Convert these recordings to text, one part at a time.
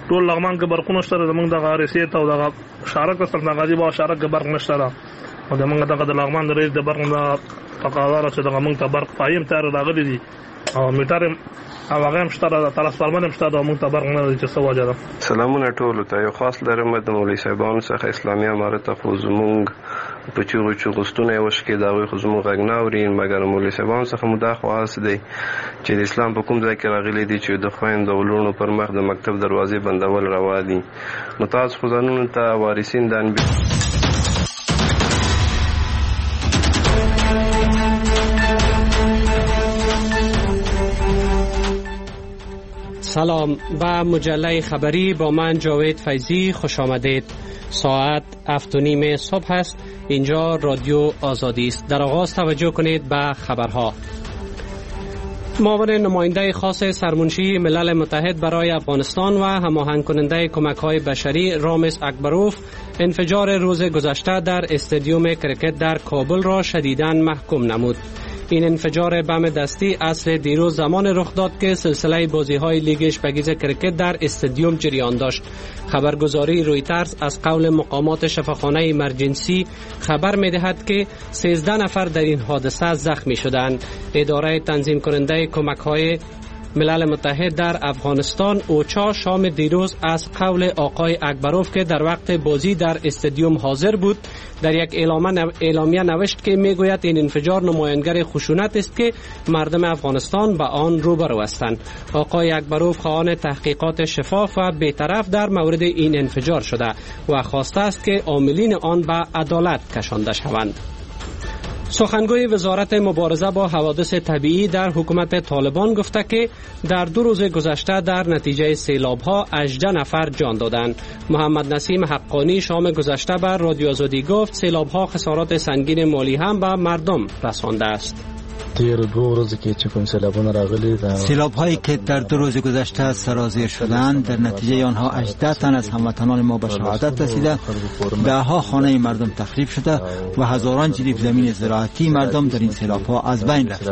ټول لغمان کې برقونه شته زمونږ د غارسیت او د شارک سره د غازی با شارک برق نشته او زمونږ د لغمان د ریس د برق نه تقاضا را چې د موږ ته برق پایم تر راغلي دي او میټر او هغه هم شته د ترانسفارمر هم شته د موږ ته برق نه دي چې څه وجه ده. سلامونه ټول ته یو خاص لرم د مولوی صاحبانو څخه اسلامي امارت خو زمونږ په چوغستونه وشکې دا وي خو زمونږ غږ نه اوري مګر مولوی صاحبانو څخه مدا خواست دی چې د اسلام په کوم ځای کې راغلي دي چې د خويند ولونو پر مخ د مکتب دروازې بندول روا دي. نو تاسو خو ځانونو ته وارثین دان سلام به مجله خبری با من جاوید فیضی خوش آمدید. ساعت 7:30 صبح است. اینجا رادیو آزادی است. در آغاز توجه کنید به خبرها. معاون نماینده خاص سرمنشی ملل متحد برای افغانستان و هماهنگ کننده کمک‌های بشری رامز اکبروف انفجار روز گذشته در استادیوم کرکت در کابل را شدیداً محکوم نمود. این انفجار بم دستی اصل دیروز زمان رخ داد که سلسله بازی‌های لیگ اشپگیز کرکت در استادیوم جریان داشت. خبرگزاری رویترز از قول مقامات شفاخانه ایمرجنسی خبر می‌دهد که 13 نفر در این حادثه زخمی شدند. اداره تنظیم کننده کمک‌های ملل متحد در افغانستان اوچا شام دیروز از قول آقای اکبروف که در وقت بازی در استادیوم حاضر بود در یک اعلامیه نوشت که میگوید این انفجار نمایانگر خشونت است که مردم افغانستان به آن روبرو هستند. آقای اکبروف خواهان تحقیقات شفاف و بی‌طرف در مورد این انفجار شده و خواسته است که عاملین آن به عدالت کشانده شوند. سخنگوی وزارت مبارزه با حوادث طبیعی در حکومت طالبان گفته که در 2 روز گذشته در نتیجه سیلاب‌ها 18 نفر جان دادند. محمد نسیم حقانی شام گذشته بر رادیو آزادی گفت سیلاب‌ها خسارات سنگین مالی هم به مردم رسانده است. سیلاب هایی که در 2 روز گذشته سرازیر شدند در نتیجه آنها 18 تن از هموطنان ما به شهادت رسیده، 10 ها خانه مردم تخریب شده و هزاران جریب زمین زراعتی مردم در این سیلاب ها از بین رفته.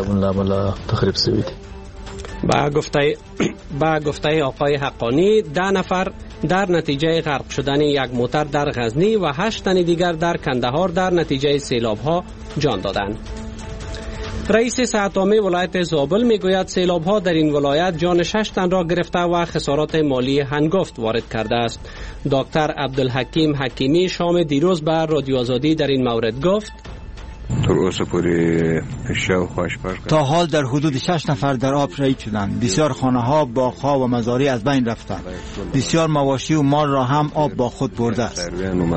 با گفته آقای حقانی 10 نفر در نتیجه غرق شدن یک موتر در غزنی و 8 تن دیگر در کندهار در نتیجه سیلاب ها جان دادند. رئیس صحت عامه ولایت زابل میگوید سیلاب‌ها در این ولایت جان 6 تن را گرفته و خسارات مالی هنگفت وارد کرده است. دکتر عبدالحکیم حکیمی شام دیروز بر رادیو آزادی در این مورد گفت تا حال در حدود 6 نفر در آب شهید شدند. بسیار خانه‌ها، باغ‌ها و مزارع از بین رفتند. بسیار مواشی و مال را هم آب با خود برده است.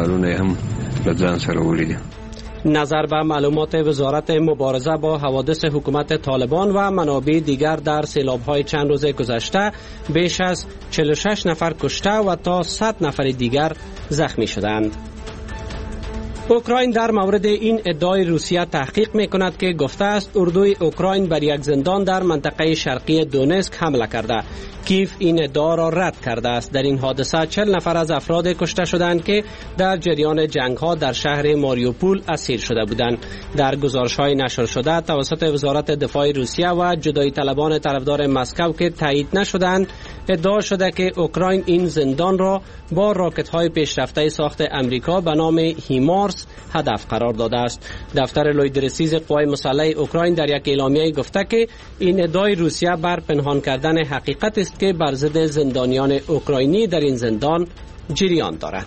نظر به معلومات وزارت مبارزه با حوادث حکومت طالبان و منابع دیگر در سیلاب‌های چند روز گذشته بیش از 46 نفر کشته و تا 100 نفر دیگر زخمی شدند. اوکراین در مورد این ادعای روسیه تحقیق می‌کند که گفته است اردوی اوکراین بر یک زندان در منطقه شرقی دونسک حمله کرده. کیف این ادعا را رد کرده است. در این حادثه 40 نفر از افراد کشته شدند که در جریان جنگ‌ها در شهر ماریوپول اسیر شده بودند. در گزارش‌های نشر شده توسط وزارت دفاع روسیه و جدایی طلبان طرفدار مسکو که تایید نشدند، ادعا شده که اوکراین این زندان را با راکت‌های پیشرفته ساخت امریکا به نام هیمارس هدف قرار داده است. دفتر لویدرسیز قوای مسلح اوکراین در یک اعلامیه گفته که این ادعای روسیه بر پنهان کردن حقیقت است که بر ضد زندانیان اوکراینی در این زندان جریان دارد.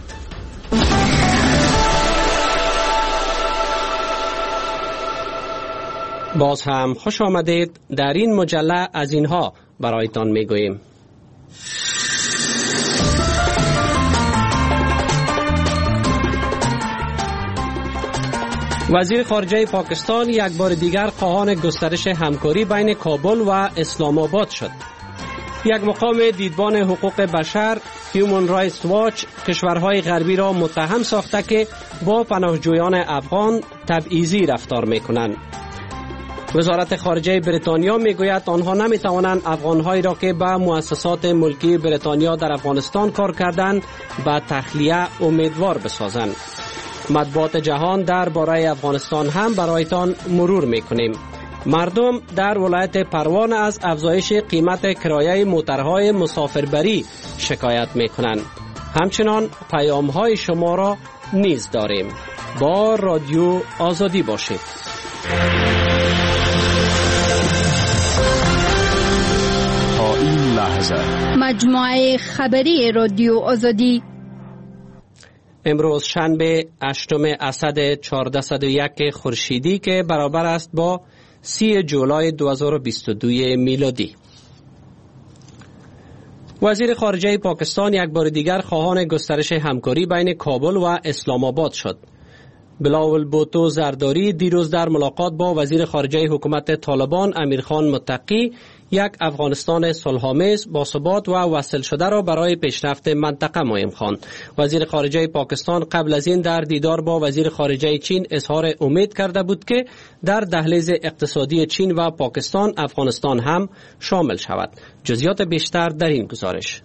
باز هم خوش آمدید. در این مجله از اینها برایتان میگوییم. وزیر خارجه پاکستان یک بار دیگر خواهان گسترش همکاری بین کابل و اسلام آباد شد. یک مقام دیدبان حقوق بشر هیومن رایتس واچ کشورهای غربی را متهم ساخته که با پناهجویان افغان تبعیضی رفتار می‌کنند. وزارت خارجه بریتانیا میگوید آنها نمیتوانند افغانهایی را که به مؤسسات ملکی بریتانیا در افغانستان کار کردند به تخلیه امیدوار بسازند. مطبوعات جهان درباره افغانستان هم برایتان مرور میکنیم. مردم در ولایت پروان از افزایش قیمت کرایه موترهای مسافربری شکایت می‌کنند. همچنان پیام‌های شما را نیز داریم. با رادیو آزادی باشید. تا این لحظه مجموعه خبری رادیو آزادی امروز شنبه 8 اسد 1401 خورشیدی که برابر است با 30 جولای 2022 میلادی. وزیر خارجه پاکستان یک بار دیگر خواهان گسترش همکاری بین کابل و اسلام آباد شد. بلاول بوتو زرداری دیروز در ملاقات با وزیر خارجه حکومت طالبان امیرخان متقی یک افغانستان صلح‌آمیز با ثبات و وصل شده را برای پیشرفت منطقه مهم خواند. وزیر خارجه پاکستان قبل از این در دیدار با وزیر خارجه چین اظهار امید کرده بود که در دهلیز اقتصادی چین و پاکستان افغانستان هم شامل شود. جزئیات بیشتر در این گزارش.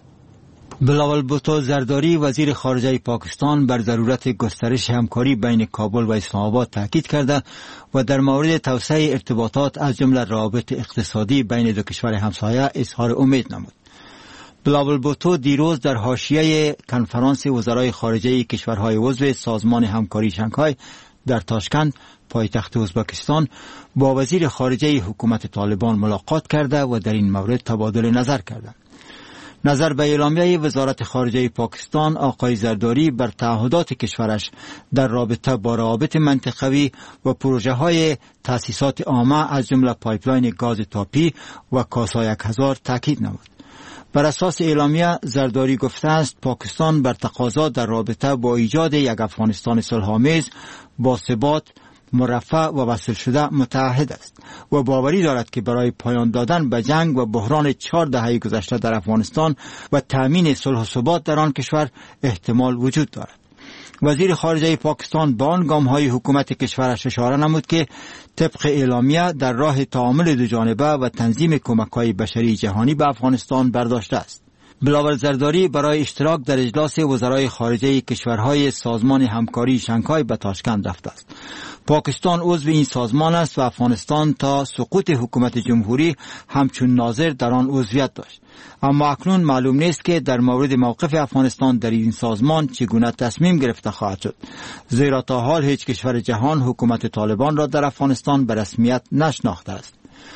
بلاول بوتو زرداری وزیر خارجه پاکستان بر ضرورت گسترش همکاری بین کابل و اسلام آباد تاکید کرده و در مورد توسعه ارتباطات از جمله روابط اقتصادی بین دو کشور همسایه اظهار امید نمود. بلاول بوتو دیروز در حاشیه کنفرانس وزرای خارجه کشورهای عضو سازمان همکاری شانگهای در تاشکند پایتخت ازبکستان با وزیر خارجه حکومت طالبان ملاقات کرده و در این مورد تبادل نظر کرده. نظر به اعلامیه وزارت خارجه پاکستان، آقای زرداری بر تعهدات کشورش در رابطه با روابط منطقوی و پروژه های تأسیسات عامه از جمله پایپلاین گاز تاپی و کاسا 1000 تاکید نمود. بر اساس اعلامیه زرداری گفته است پاکستان بر تقاضا در رابطه با ایجاد یک افغانستان صلح‌آمیز با ثبات، مرفه و وصل شده متعهد است و باوری دارد که برای پایان دادن به جنگ و بحران 4 دهه گذشته در افغانستان و تأمین صلح و ثبات در آن کشور احتمال وجود دارد. وزیر خارجه پاکستان با آن گام‌های حکومت کشورش اشاره نمود که طبق اعلامیه در راه تعامل دوجانبه و تنظیم کمک‌های بشری جهانی به افغانستان برداشته است. بلاول زرداری برای اشتراک در اجلاس وزرای خارجه کشورهای سازمان همکاری شانگهای به تاشکند رفته است. پاکستان عضو این سازمان است و افغانستان تا سقوط حکومت جمهوری همچون ناظر در آن عضویت داشت. اما اکنون معلوم نیست که در مورد موقف افغانستان در این سازمان چگونه تصمیم گرفته خواهد شد، زیرا تا حال هیچ کشور جهان حکومت طالبان را در افغانستان به رسمیت نشناخته است.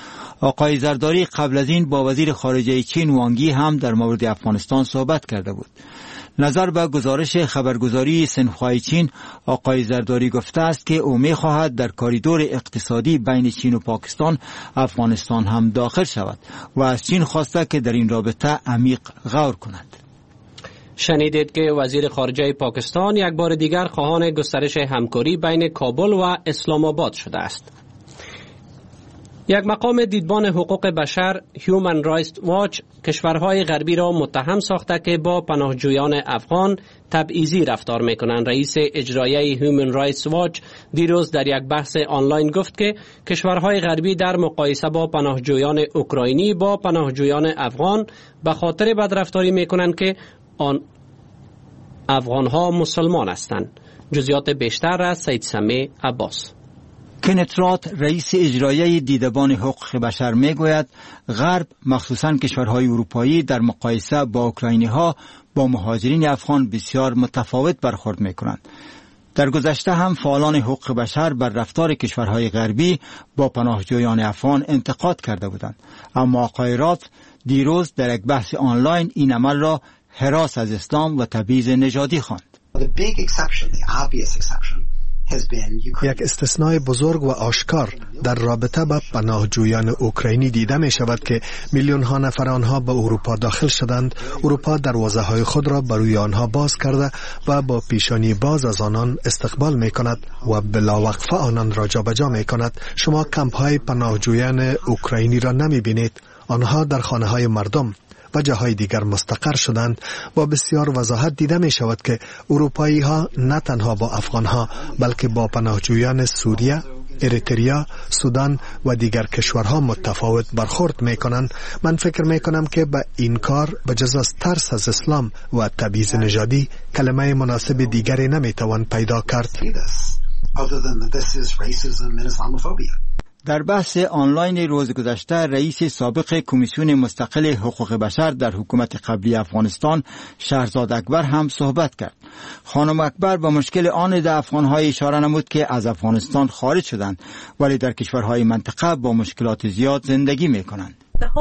آقای زرداری قبل از این با وزیر خارجه چین وانگی هم در مورد افغانستان صحبت کرده بود. نظر به گزارش خبرگزاری سنخوای چین، آقای زرداری گفته است که او می‌خواهد در کاریدور اقتصادی بین چین و پاکستان افغانستان هم داخل شود و از چین خواسته که در این رابطه عمیق غور کند. شنیدید که وزیر خارجه پاکستان یک بار دیگر خواهان گسترش همکاری بین کابل و اسلام آباد شده است. یک مقام دیدبان حقوق بشر هیومن رایتس واچ کشورهای غربی را متهم ساخته که با پناهجویان افغان تبعیضی رفتار میکنند. رئیس اجرایی هیومن رایتس واچ دیروز در یک بحث آنلاین گفت که کشورهای غربی در مقایسه با پناهجویان اوکراینی با پناهجویان افغان به خاطر بدرفتاری میکنند که آن افغانها مسلمان هستند. جزئیات بیشتر از سید سمی عباس. کنت رات رئیس اجرایی دیدبان حقوق بشر میگوید غرب مخصوصاً کشورهای اروپایی در مقایسه با اوکراینی‌ها با مهاجرین افغان بسیار متفاوت برخورد میکنند. در گذشته هم فعالان حقوق بشر بر رفتار کشورهای غربی با پناهجویان افغان انتقاد کرده بودند، اما آقای رات دیروز در یک بحث آنلاین این عمل را هراس از اسلام و تبعیض نژادی خواند. یک استثنای بزرگ و آشکار در رابطه با پناهجویان اوکراینی دیده می شود که میلیون ها نفر آنها به اروپا داخل شدند. اروپا دروازه های خود را بروی آنها باز کرده و با پیشانی باز از آنان استقبال می کند و بلاوقفه آنان را جابجا می کند. شما کمپ های پناهجویان اوکراینی را نمی بینید. آنها در خانه های مردم و جاهای دیگر مستقر شدند. با بسیار وضاحت دیده می شود که اروپایی ها نه تنها با افغان ها بلکه با پناهجویان سوریه، اریتریا، سودان و دیگر کشورها متفاوت برخورد می کنند. من فکر می کنم که به این کار بجز از ترس از اسلام و تبعیض نژادی کلمه مناسب دیگری نمی توان پیدا کرد. در بحث آنلاین روز گذشته رئیس سابق کمیسیون مستقل حقوق بشر در حکومت قبلی افغانستان شهرزاد اکبر هم صحبت کرد. خانم اکبر به مشکل آن افغان‌های اشاره نمود که از افغانستان خارج شدند ولی در کشورهای منطقه با مشکلات زیاد زندگی می‌کنند.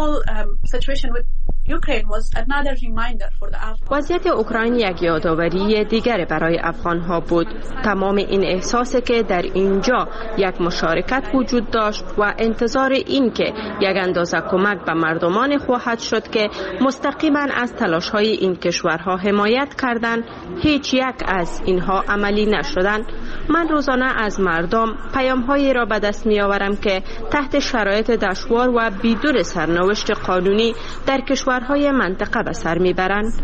وضعیت اوکراین یک یادآوری دیگر برای افغان‌ها بود. تمام این احساسی که در اینجا یک مشارکت وجود داشت و انتظار این که یک اندازه کمک به مردمان خواهد شد که مستقیما از تلاش‌های این کشورها حمایت کردند، هیچ یک از اینها عملی نشدند. من روزانه از مردم پیام‌هایی را به دست می‌آورم که تحت شرایط دشوار و بدون سرنوشت قانونی در کشورهای منطقه به سر میبرند.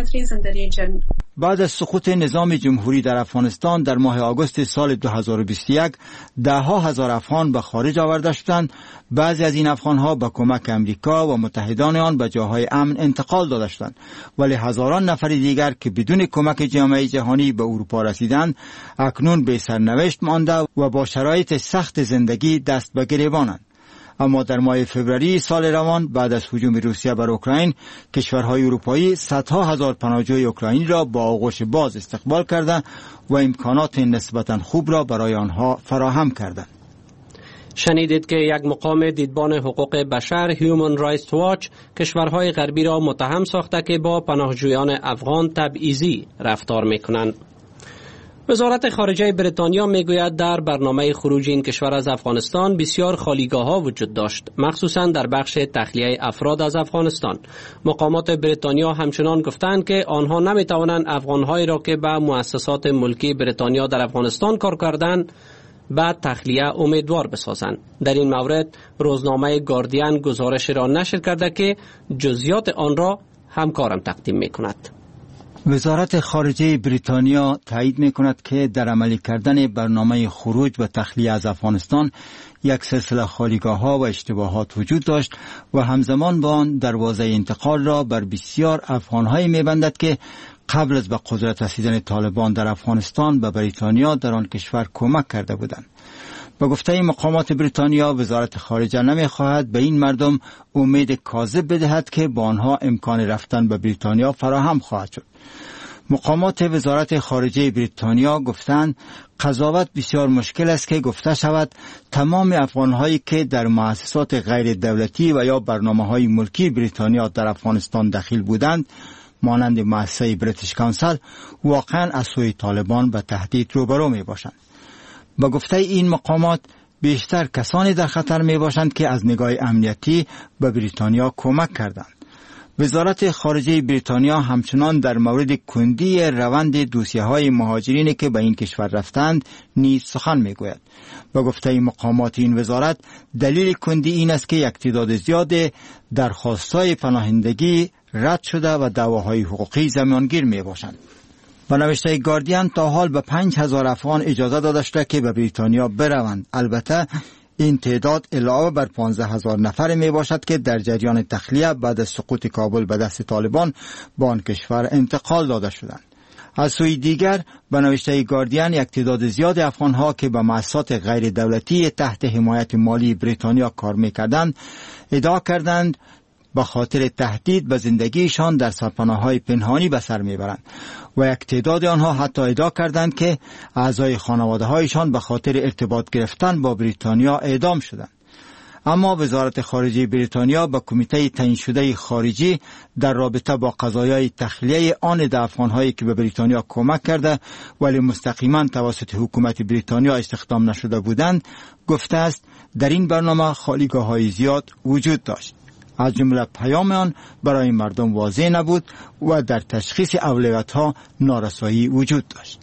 بعد از سقوط نظام جمهوری در افغانستان در ماه آگوست سال 2021 ده‌ها هزار افغان به خارج آورده شدند. بعضی از این افغان‌ها به کمک امریکا و متحدان آن به جاهای امن انتقال داده شدند، ولی هزاران نفر دیگر که بدون کمک جامعه جهانی به اروپا رسیدند اکنون به سرنوشت مانده و با شرایط سخت زندگی دست به گریبانند. اما در ماه فوریه سال روان بعد از هجوم روسیه بر اوکراین کشورهای اروپایی صدها هزار پناهجوی اوکراینی را با آغوش باز استقبال کرده و امکانات نسبتا خوب را برای آنها فراهم کردند. شنیدید که یک مقام دیدبان حقوق بشر هیومن رایتس واچ کشورهای غربی را متهم ساخته که با پناهجویان افغان تبعیضی رفتار میکنند. وزارت خارجه بریتانیا میگوید در برنامه خروج این کشور از افغانستان بسیار خالیگاه‌ها وجود داشت، مخصوصا در بخش تخلیه افراد از افغانستان. مقامات بریتانیا همچنان گفتند که آنها نمیتوانند افغان‌هایی را که به مؤسسات ملکی بریتانیا در افغانستان کار کردند به تخلیه امیدوار بسازند. در این مورد روزنامه گاردین گزارش را نشر کرده که جزئیات آن را همکارم تقدیم میکند. وزارت خارجه بریتانیا تایید می‌کند که در عملی کردن برنامه خروج و تخلیه از افغانستان یک سلسله خالیگاه‌ها و اشتباهات وجود داشت و همزمان با آن دروازه انتقال را بر بسیار افغان‌هایی می‌بندد که قبل از به قدرت رسیدن طالبان در افغانستان به بریتانیا در آن کشور کمک کرده بودند. با گفته مقامات بریتانیا وزارت خارجه نمی‌خواهد به این مردم امید کاذب بدهد که با آنها امکان رفتن به بریتانیا فراهم خواهد شد. مقامات وزارت خارجه بریتانیا گفتند قضاوت بسیار مشکل است که گفته شود تمام افغان‌هایی که در مؤسسات غیر دولتی و یا برنامه‌های ملکی بریتانیا در افغانستان دخیل بودند مانند مؤسسه بریتیش کانسل واقعا از سوی طالبان به تهدید روبرو می باشند. با گفته این مقامات بیشتر کسانی در خطر می باشند که از نگاه امنیتی به بریتانیا کمک کردند. وزارت خارجه بریتانیا همچنان در مورد کندی روند دوسیه‌های مهاجرینی که به این کشور رفتند نیز سخن می‌گوید. با گفته مقامات این وزارت دلیل کندی این است که یک تعداد زیاد درخواست‌های پناهندگی رد شده و دعواهای حقوقی زمانگیر می‌باشند. با نوشته گاردین تا حال به 5000 افغان اجازه داده شده که به بریتانیا بروند. البته این تعداد علاوه بر 15000 نفر می باشد که در جریان تخلیه بعد از سقوط کابل به دست طالبان به آن کشور انتقال داده شدند. از سوی دیگر به نوشته گاردین یک تعداد زیاد افغان‌ها که به مؤسسات غیر دولتی تحت حمایت مالی بریتانیا کار می‌کردند ادعا کردند به خاطر تهدید به زندگیشان در سرپناه‌های پنهانی به سر میبرند و یک تعداد آنها حتی ادعا کردند که اعضای خانواده‌هایشان به خاطر ارتباط گرفتن با بریتانیا اعدام شدند. اما وزارت خارجه بریتانیا به کمیته تعیین شده خارجی در رابطه با قضایای تخلیه آن افغان‌هایی که به بریتانیا کمک کرده ولی مستقیما توسط حکومت بریتانیا استخدام نشده بودند گفته است در این برنامه خالیگاه‌های زیاد وجود داشت. از جمله پیام آن برای مردم واضح نبود و در تشخیص اولویت‌ها نارسایی وجود داشت.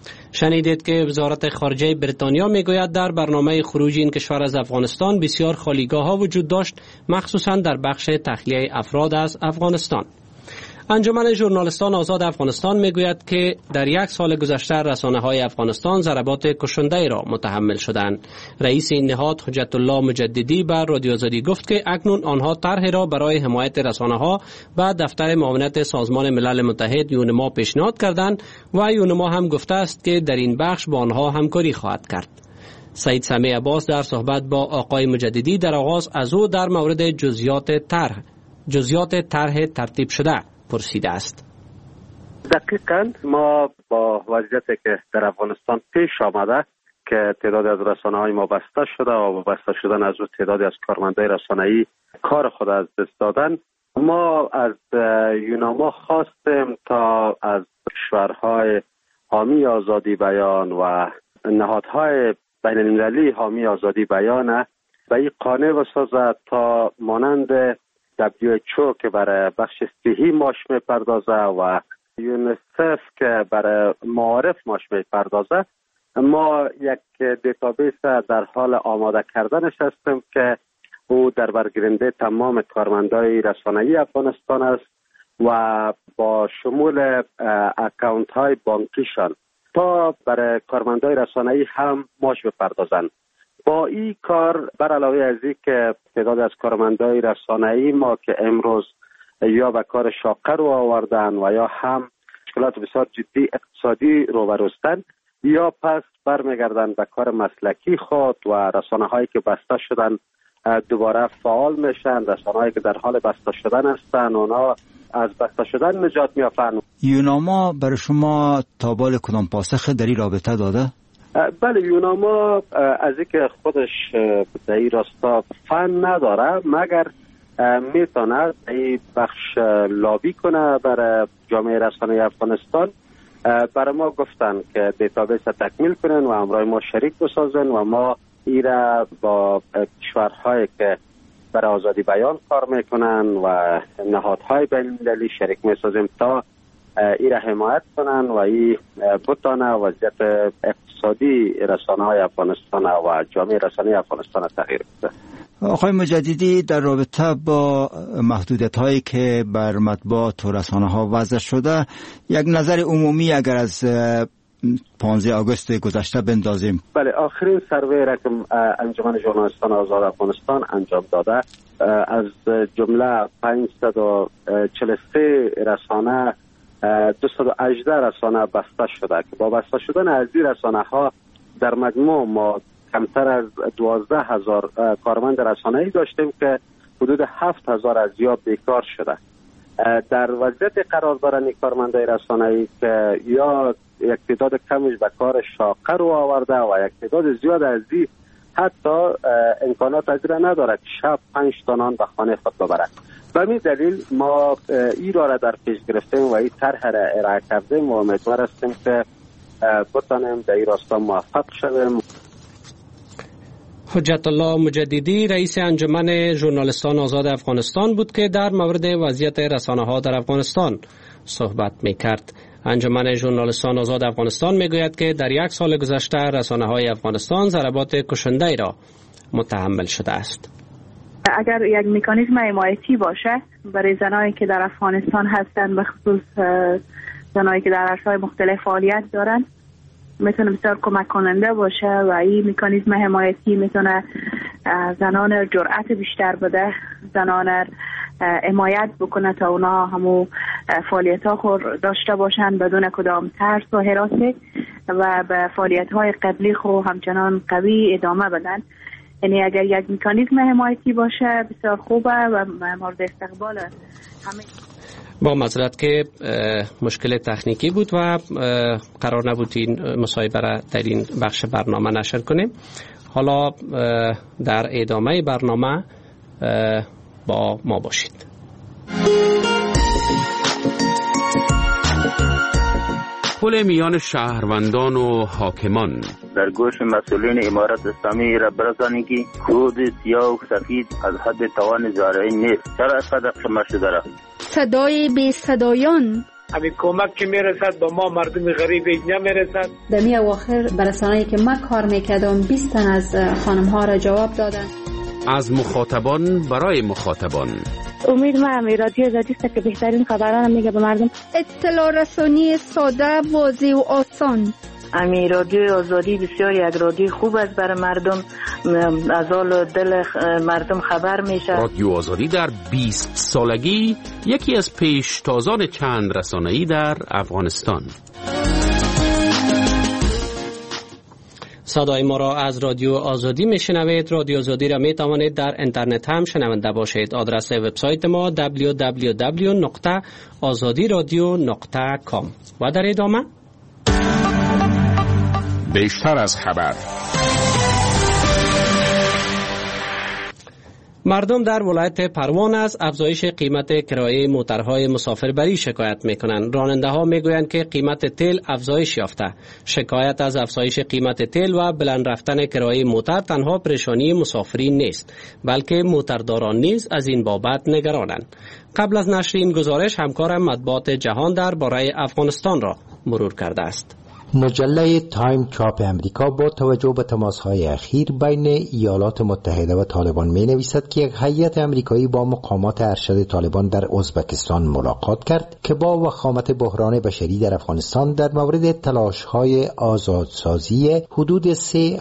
شنیدید که وزارت خارجه بریتانیا میگوید در برنامه خروج این کشور از افغانستان بسیار خالیگاه‌ها وجود داشت، مخصوصا در بخش تخلیه افراد از افغانستان. انجمن ژورنالیستان آزاد افغانستان میگوید که در یک سال گذشته رسانه‌های افغانستان ضربات کشنده را متحمل شدند. رئیس این نهاد حجت الله مجددی بر رادیو آزادی گفت که اکنون آنها طرح را برای حمایت رسانه‌ها و دفتر معاونت سازمان ملل متحد یونما پیشنهاد کردند و یونما هم گفته است که در این بخش با آنها همکاری خواهد کرد. سید سمیع عباس در صحبت با آقای مجددی در آغاز از او در مورد جزئیات طرح ترتیب شده پرسیده است. دقیقاً ما با وضعیتی که در افغانستان پیش آمده که تعدادی از رسانه‌های ما بسته شده و بسته شدن از تعدادی از کارمندای رسانه‌ای کار خود از دست دادن، ما از یوناما خواستیم تا از کشورهای حامی آزادی بیان و نهادهای بین المللی حامی آزادی بیان به این قانع بسازد تا مانند WHO که برای بخش صحی ماش میپردازه و یونیسف که برای معارف ماش میپردازه، ما یک دیتابیس در حال آماده کردنش هستیم که او در برگیرنده تمام کارمندای رسانه‌ای افغانستان است و با شمول اکانت های بانکیشان تا برای کارمندای رسانه‌ای هم ماش بپردازند. با این کار بر علاوه از این که تعداد از کارمندای رسانه‌ای ما که امروز یا به کار شاقه رو آوردن و یا هم مشکلات بسیار جدی اقتصادی رو بروستن یا پس برمیگردن به کار مسلکی خود و رسانه‌هایی که بسته شدن دوباره فعال میشن، رسانه‌هایی که در حال بسته شدن هستن اونا از بسته شدن نجات میافن. یوناما برای شما تابال کدام پاسخ در این رابطه داده؟ بله، یوناما از اینکه خودش در این راستا فن نداره مگر میتونه این بخش لابی کنه برای جامعه رسانه افغانستان، برای ما گفتن که دیتابیس تکمیل کنن و همراه ما شریک بسازن و ما ایره با کشورهایی که برای آزادی بیان کار میکنن و نهادهای بین المللی شریک میسازیم تا ایره حمایت کنن و این بتانه وضعیت اقتصادی رسانه های افغانستان و جامعه رسانه افغانستان تغییر بده. آقای مجددی، در رابطه با محدودیت هایی که بر مطبوعات و رسانه ها وضع شده، یک نظر عمومی اگر از 15 آگوست گذشته بندازیم. بله، آخرین سروی را که انجمن ژورنالیستان آزاد افغانستان انجام داده، از جمله 543 رسانه 218 رسانه بسته شده که با بسته شدن از این رسانه ها در مجموع ما کمتر از 12,000 کارمند رسانه‌ای داشتیم که حدود 7,000 از یا بیکار شده. در وضعیت قرار دارن این کارمندای رسانه‌ای که یا یک تعداد کمش به کار شاقه رو آورده و یک تعداد زیاد از این حتی امکانات از را نداره که شب 5 تا نان به خانه خود ببره. به همین دلیل ما این را در پیش گرفتیم و این طرح را ارائه کردیم و امیدوار هستیم که بتانیم در این راستا موفق شویم. حجت الله مجددی رئیس انجمن ژورنالیستان آزاد افغانستان بود که در مورد وضعیت رسانه‌ها در افغانستان صحبت می‌کرد. انجمن ژورنالیستان آزاد افغانستان میگوید که در 1 سال گذشته رسانه‌های افغانستان ضربات کشنده را متحمل شده است. اگر یک مکانیزم حمایتی باشه برای زنایی که در افغانستان هستند، به خصوص زنایی که در عرصه‌های مختلف فعالیت دارند، میتونه بسیار کمک کننده باشه و این مکانیزم حمایتی میتونه زنان جرأت بیشتر بده، زنان حمایت بکنه تا اونا همو فعالیت ها خود داشته باشن بدون کدام ترس و هراسی و به فعالیت های قبلی خود همچنان قوی ادامه بدن. یعنی اگر یک مکانیزم حمایتی باشه بسیار خوبه و مورد استقبال همه. با معذرت که مشکل تکنیکی بود و قرار نبود این مصاحبه را در این بخش برنامه نشر کنیم. حالا در ادامه برنامه با ما باشید. پل میان شهروندان و حاکمان. در گوش مسئولین امارت اسلامی را برسانید که کود سیاه و سفید از حد توان زارعین نیست. چرا اینقدر قمه شده را؟ صدای بی صدایان. همین کمک که میرسد با ما مردم غریب نمیرسد. در می اواخر برسانه‌ای که من کار میکردم 20 تن از خانم ها را جواب دادن. از مخاطبان برای مخاطبان. امید ما رادیو آزادی است که بهترین خبران میگه به مردم. اطلاع رسانی ساده، واضح و آسان. رادیو آزادی بسیار یک رادیو خوب است برای مردم، از حال دل مردم خبر میشه. رادیو آزادی در 20 سالگی یکی از پیشتازان چند رسانه‌ای در افغانستان. صدای ما را از رادیو آزادی میشنوید. رادیو آزادی را می توانید در اینترنت هم شنونده باشید. آدرس وبسایت ما www.azadiradio.com. و در ادامه بیشتر از خبر. مردم در ولایت پروان از افزایش قیمت کرایه موترهای مسافربری شکایت میکنند. راننده ها میگویند که قیمت تیل افزایش یافته. شکایت از افزایش قیمت تیل و بلند رفتن کرایه موتر تنها پریشانی مسافرین نیست، بلکه موترداران نیز از این بابت نگرانند. قبل از نشر این گزارش همکارم مطبوعات جهان درباره افغانستان را مرور کرده است. مجله تایم چاپ امریکا با توجه به تماس‌های اخیر بین ایالات متحده و طالبان می‌نویسد که یک هیئت امریکایی با مقامات ارشد طالبان در ازبکستان ملاقات کرد که با وخامت بحران بشری در افغانستان در مورد تلاش‌های آزادسازی حدود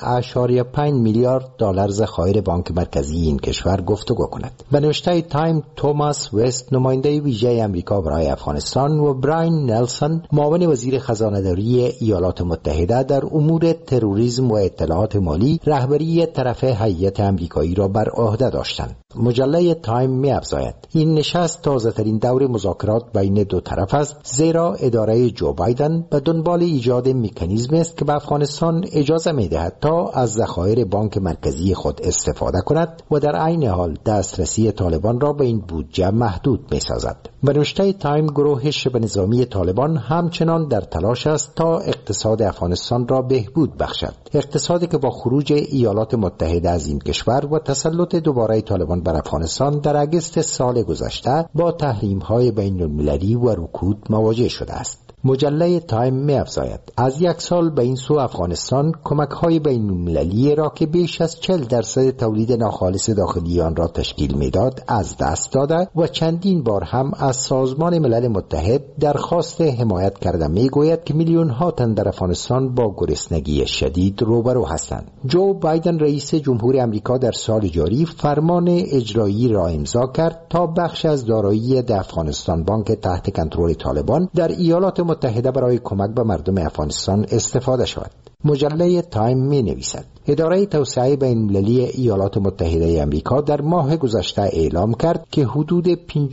3.5 میلیارد دلار ذخایر بانک مرکزی این کشور گفتگو کند. به نوشته تایم توماس وست نماینده ویژه امریکا برای افغانستان و براین نلسون معاون وزیر خزانه‌داری ایالات متحده در امور تروریسم و اطلاعات مالی رهبری طرف هیئت امریکایی را بر عهده داشتند. مجله تایم می‌افزاید این نشست تازه‌ترین دور مذاکرات بین دو طرف است، زیرا اداره جو بایدن به دنبال ایجاد مکانیزمی است که به افغانستان اجازه می‌دهد تا از ذخایر بانک مرکزی خود استفاده کند و در عین حال دسترسی طالبان را به این بودجه محدود می‌سازد. به نوشته تایم گروه شبه نظامی طالبان همچنان در تلاش است تا اقتصاد افغانستان را بهبود بخشد. اقتصادی که با خروج ایالات متحده از این کشور و تسلط دوباره طالبان بر افغانستان در اگست سال گذشته با تحریم‌های بین‌المللی و رکود مواجه شده است. مجله تایم می‌افزاید از یک سال به این سو افغانستان کمک‌های بین‌المللی را که بیش از 40% تولید ناخالص داخلی آن را تشکیل می‌داد از دست داده و چندین بار هم از سازمان ملل متحد درخواست حمایت کرده می‌گوید که میلیون‌ها تن در افغانستان با گرسنگی شدید روبرو هستند. جو بایدن رئیس جمهور آمریکا در سال جاری فرمان اجرایی را امضا کرد تا بخش از دارایی افغانستان بانک تحت کنترل طالبان در ایالات متحده برای کمک به مردم افغانستان استفاده شود. مجله تایم می نویسد اداره توسعه بین‌المللی ایالات متحده آمریکا در ماه گذشته اعلام کرد که حدود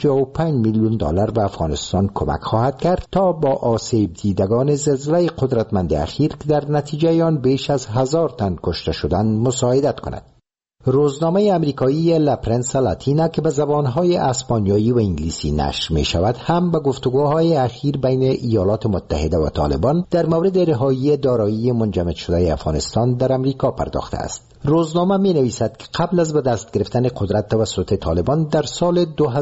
55 میلیون دلار به افغانستان کمک خواهد کرد تا با آسیب دیدگان زلزله قدرتمند اخیر که در نتیجه آن بیش از 1000 تن کشته شدند مساعدت کند. روزنامه امریکایی لاپرنسا لاتینا که به زبانهای اسپانیایی و انگلیسی نشر می شود هم به گفتگوهای اخیر بین ایالات متحده و طالبان در مورد رهایی دارایی منجمد شده افغانستان در امریکا پرداخته است. روزنامه می نویسد که قبل از به دست گرفتن قدرت توسط طالبان در سال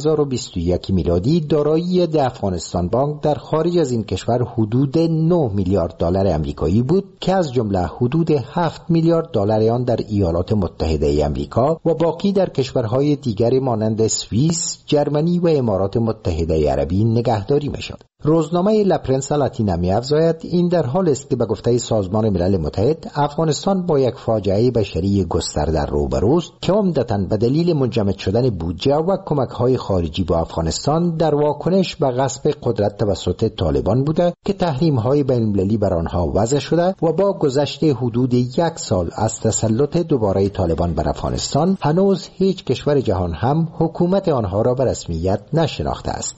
2021 میلادی دارایی افغانستان بانک در خارج از این کشور حدود 9 میلیارد دلار آمریکایی بود که از جمله حدود 7 میلیارد دلار آن در ایالات متحده آمریکا و باقی در کشورهای دیگر مانند سوئیس، جرمنی و امارات متحده عربی نگهداری می‌شد. روزنامه لاپرنسا لاتینا می‌افزاید این در حال است که به گفته سازمان ملل متحد افغانستان با یک فاجعه بشری گسترده روبروست که عمدتاً به دلیل منجمد شدن بودجه و کمک‌های خارجی به افغانستان در واکنش به غصب قدرت توسط طالبان بوده که تحریم‌های بین‌المللی بر آنها وضع شده و با گذشت حدود یک سال از تسلط دوباره طالبان بر افغانستان هنوز هیچ کشور جهان هم حکومت آنها را به رسمیت نشناخته است.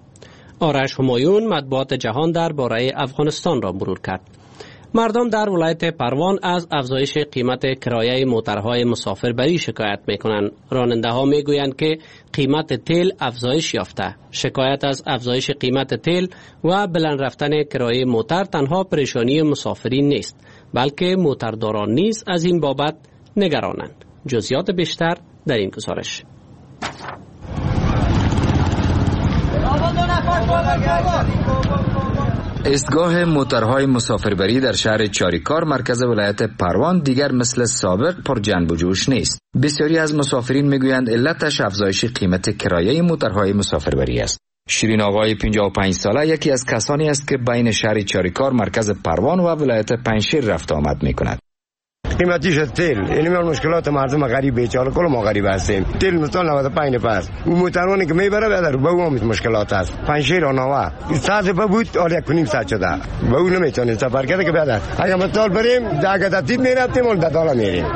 آرش همایون مطبوعات جهان درباره افغانستان را مرور کرد. مردم در ولایت پروان از افزایش قیمت کرایه موترهای مسافربری شکایت می‌کنند. راننده‌ها می‌گویند که قیمت تیل افزایش یافته. شکایت از افزایش قیمت تیل و بلند رفتن کرایه موتر تنها پریشانی مسافرین نیست، بلکه موترداران نیز از این بابت نگرانند. جزئیات بیشتر در این گزارش. ایستگاه موترهای مسافربری در شهر چاریکار مرکز ولایت پروان دیگر مثل سابق پر جنب و جوش نیست. بسیاری از مسافرین میگویند علتش افزایش قیمت کرایه موترهای مسافربری است. شیرین آقای 55 ساله یکی از کسانی است که بین شهر چاریکار مرکز پروان و ولایت پنجشیر رفت آمد میکند. قیمتی شد تیل. این مشکلات مردم غریب بیچاره کل ما غریب هستیم. تیل مثلا 95 پس اون موترانی که میبره بدر به اون مشکلات است. 5 راهنما 100 بود آل 1.5 ساعت شده. به اون نمیتونیم سفر کرده که بدر. اگه مثلا بریم داغ تدید میرفتیم اون دالا میریم.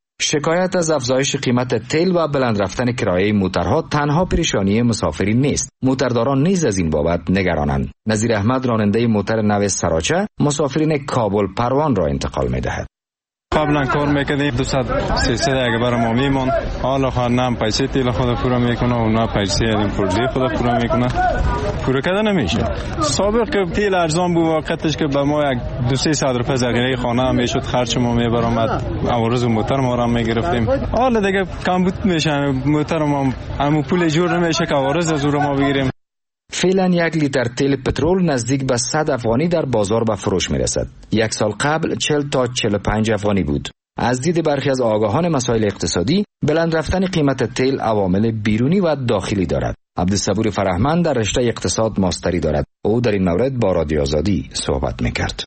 شکایت از افزایش قیمت تیل و بلند رفتن کرایه موترها تنها پریشانی مسافرین نیست. موترداران نیز از این بابت نگرانند. نظیر احمد راننده موتر نو سراچه مسافرین کابل پروان را انتقال می‌دهد. قبلا کار میکردیم 200-300 اگه برای ما میمون، حالا خواهد نه پیسه تیل خود پورا میکنه و نه پیسه این پردی خود پورا میکنه، پورا کده نمیشه. سابق که تیل ارزان بود وقتش که به ما 200-300 روپیه زغیره خانه هم میشد، خرچ ما میبرامد، عوارض موتر ما را میگرفتیم. حالا دیگه کم بود میشه موتر ما همون پول جور نمیشه که عوارض از ما بگیریم. فعلا 1 لیتر تیل پترول نزدیک به 100 افغانی در بازار به فروش میرسد. 1 سال قبل 40 تا 45 افغانی بود. از دید برخی از آگاهان مسائل اقتصادی، بلند رفتن قیمت تیل عوامل بیرونی و داخلی دارد. عبدالصبور فرهمند در رشته اقتصاد ماستری دارد. او در این مورد با رادیو آزادی صحبت میکرد.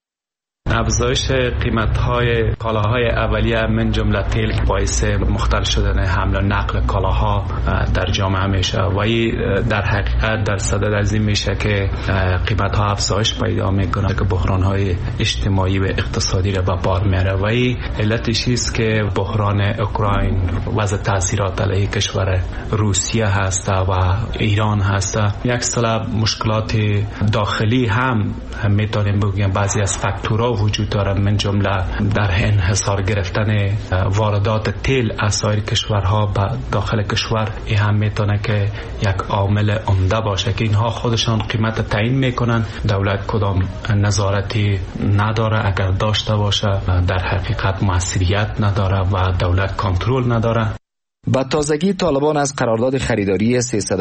افزایش قیمت‌های کالاهای اولیه من جمله تیل که باعث مختل شدن حمل و نقل کالاها در جامعه میشه و این در حقیقت در صدد از این میشه که قیمت‌ها افزایش پیدا میکنه که بحران‌های اجتماعی و اقتصادی را به بار میاره و این علتش است که بحران اوکراین وضع تاثیرات علیه کشور روسیه هست و ایران هست. یک سلب مشکلات داخلی هم میتونیم بگیم بعضی از فاکتورها وجود دارد، من جمله در انحصار گرفتن واردات تیل از سایر کشورها به داخل کشور. این هم میتونه که یک عامل عمده باشه که اینها خودشان قیمت تعیین میکنن، دولت کدام نظارتی نداره، اگر داشته باشه در حقیقت مسئولیت نداره و دولت کنترل نداره. با تازگی طالبان از قرارداد خریداری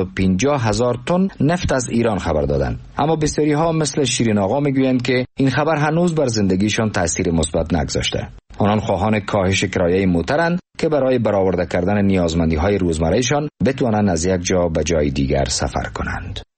350,000 تن نفت از ایران خبر دادند، اما بسیاری ها مثل شیرین آقا میگویند که این خبر هنوز بر زندگیشان تاثیر مثبت نگذاشته. آنان خواهان کاهش کرایه موترند که برای برآورده کردن نیازمندی های روزمرهشان بتوانند از یک جا به جای دیگر سفر کنند.